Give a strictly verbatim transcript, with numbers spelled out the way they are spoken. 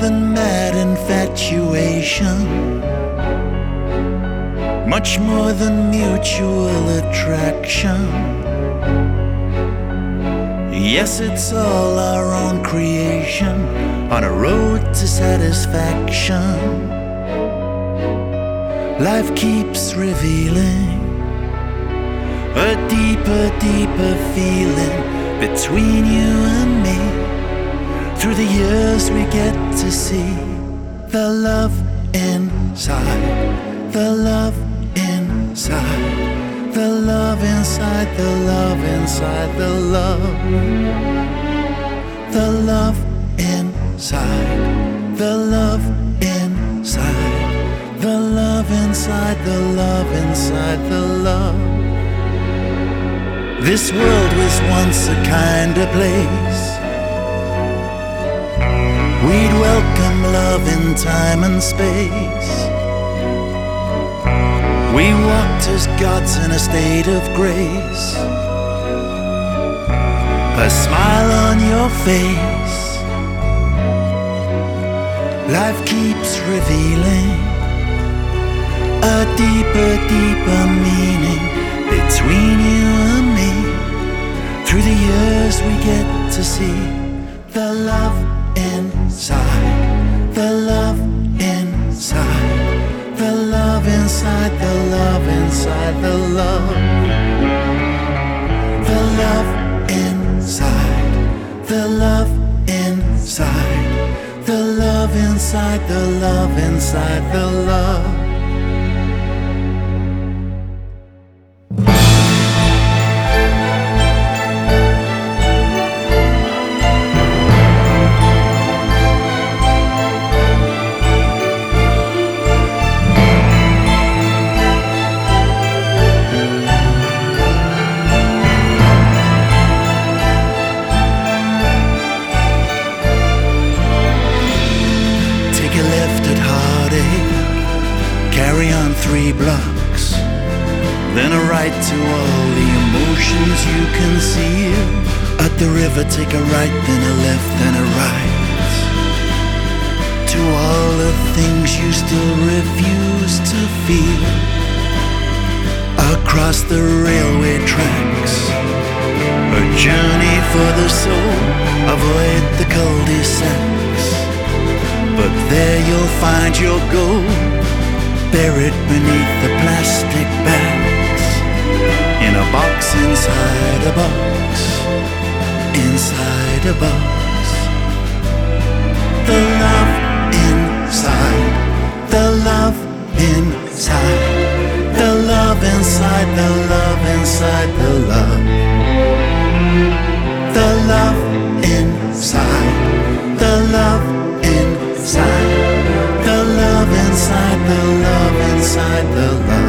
than mad infatuation, much more than mutual attraction. Yes, it's all our own creation on a road to satisfaction. Life keeps revealing a deeper, deeper feeling between you and me. Through the years we get to see the love inside, the love inside, the love inside, the love inside, the love, the love inside, the love inside, the love inside, the love inside, the love. This world was once a kinder place. We'd welcome love in time and space. We walked as gods in a state of grace. A smile on your face. Life keeps revealing a deeper, deeper meaning between you and me. Through the years we get to see the love inside, the love inside, the love inside, the love inside, the love, the love inside, the love inside, the love inside, the love inside, the love. Carry on three blocks, then a right to all the emotions you conceal. At the river take a right, then a left, then a right, to all the things you still refuse to feel. Across the railway tracks, a journey for the soul. Avoid the cul-de-sacs, but there you'll find your goal, buried beneath the plastic bags, in a box inside a box, inside a box. The love inside, the love inside, the love inside, the love inside, the love, the love inside, the love inside, the love inside, the love inside, the love.